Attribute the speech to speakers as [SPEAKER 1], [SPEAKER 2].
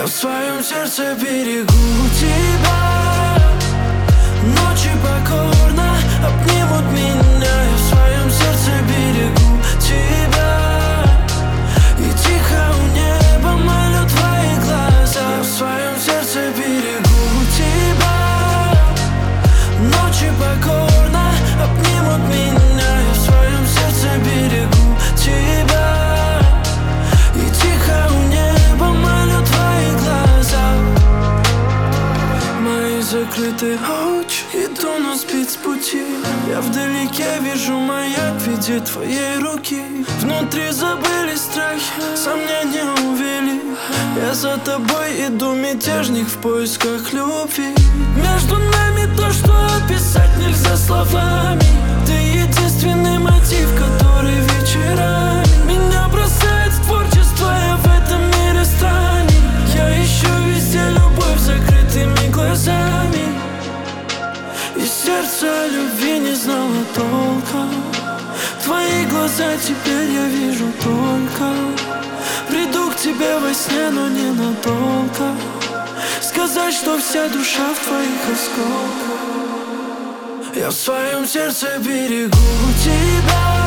[SPEAKER 1] Я в своем сердце берегу тебя. Ночи покорно обнимут меня. Я в своем сердце берегу тебя. И тихо у неба молю твои глаза. Я в своем сердце берегу тебя. Ночи покорно обнимут меня. Я в своем сердце берегу тебя. И тихо у неба молю твои глаза. Мои закрытые очи иду, но сбит с пути. Я вдалеке вижу маяк в виде твоей руки. Внутри забыли страхи, сомнения увели. Я за тобой иду, мятежник в поисках любви. Между нами то, что описать нельзя словами. Ты единственный мотив, который вечерами меня бросает в творчество. Я в этом мире странен. Я ищу везде любовь закрытыми глазами. И сердце любви не знало толка. Твои глаза теперь я вижу только. Приду к тебе во сне, но ненадолго. Сказать, что вся душа в твоих осколках. Я в своем сердце берегу тебя.